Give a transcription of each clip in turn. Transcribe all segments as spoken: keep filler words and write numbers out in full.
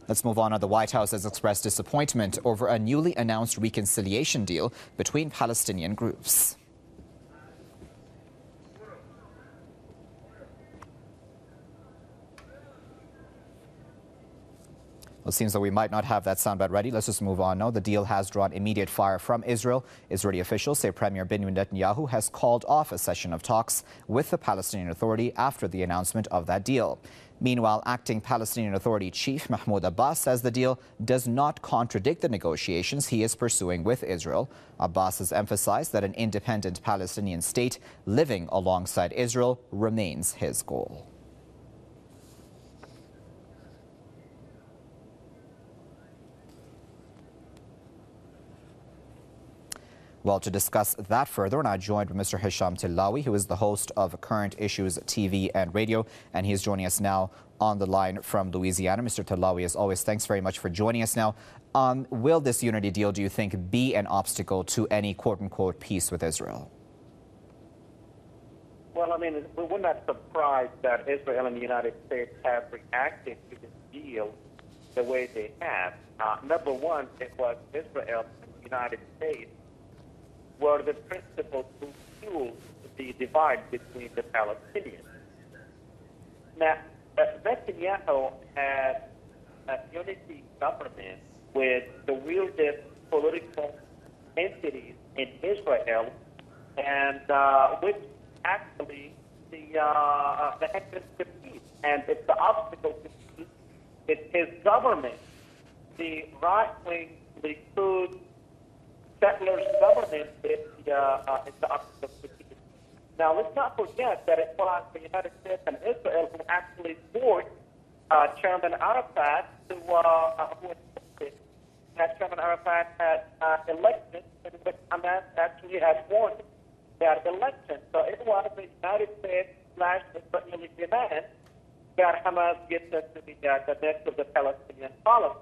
Let's move on. The White House has expressed disappointment over a newly announced reconciliation deal between Palestinian groups. Well, it seems that we might not have that soundbite ready. Let's just move on now. The deal has drawn immediate fire from Israel. Israeli officials say Premier Benjamin Netanyahu has called off a session of talks with the Palestinian Authority after the announcement of that deal. Meanwhile, acting Palestinian Authority chief Mahmoud Abbas says the deal does not contradict the negotiations he is pursuing with Israel. Abbas has emphasized that an independent Palestinian state living alongside Israel remains his goal. Well, to discuss that further, and I'm joined by Mister Hisham Tillawi, who is the host of Current Issues T V and Radio, and he's joining us now on the line from Louisiana. Mister Tillawi, as always, thanks very much for joining us now. Um, will this unity deal, do you think, be an obstacle to any quote-unquote peace with Israel? Well, I mean, we're not surprised that Israel and the United States have reacted to this deal the way they have. Uh, number one, it was Israel and the United States were the principals who fueled the divide between the Palestinians. Now, Netanyahu had a unity government with the weirdest political entities in Israel, and uh, which actually the uh, the hindrance to peace, and it's the obstacle to peace. It's his government, the right-wing Likud settlers government is the, uh, is the obstacle to peace. Now, let's not forget that it was the United States and Israel who actually forced uh, Chairman Arafat to, uh, uh, who insisted that Chairman Arafat had uh, elected, in which Hamas actually had won that election. So it was the United States slash Israeli demand that Hamas gets into the, uh, the next of the Palestinian policy.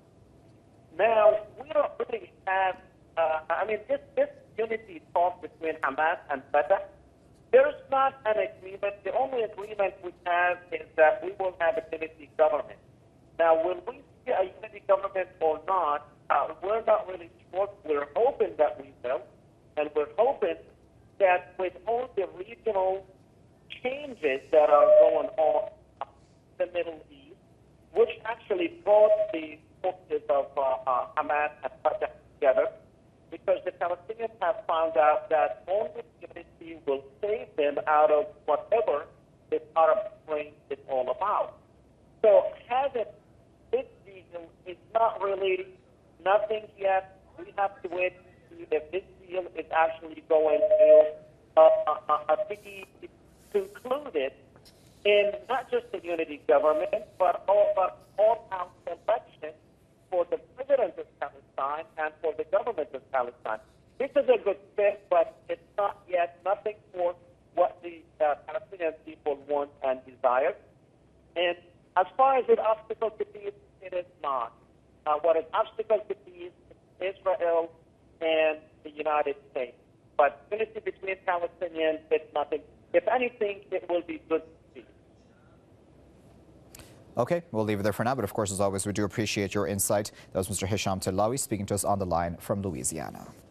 Now, we don't really have Uh, I mean, this, this unity talk between Hamas and Fatah, there's not an agreement. The only agreement we have is that we will have a unity government. Now, will we see a unity government or not, uh, we're not really sure. We're hoping that we will, and we're hoping that with all the regional changes that are going on in the Middle East, which actually brought the forces of uh, uh, Hamas and Fatah together, because the Palestinians have found out that only unity will save them out of whatever this Arab Spring is all about. So having this deal is not really nothing yet. We have to wait to see if this deal is actually going to uh, uh, uh, be concluded in not just the unity government, but all, but all out elections for the president of Palestine and for the government of Palestine. This is a good step, but it's not yet nothing for what the uh, Palestinian people want and desire. And as far as an obstacle to peace, it is not. Uh, what is obstacle to peace is Israel and the United States. But unity between Palestinians, it's nothing. If anything, it will be good. Okay, we'll leave it there for now. But of course, as always, we do appreciate your insight. That was Mister Hisham Tillawi speaking to us on the line from Louisiana.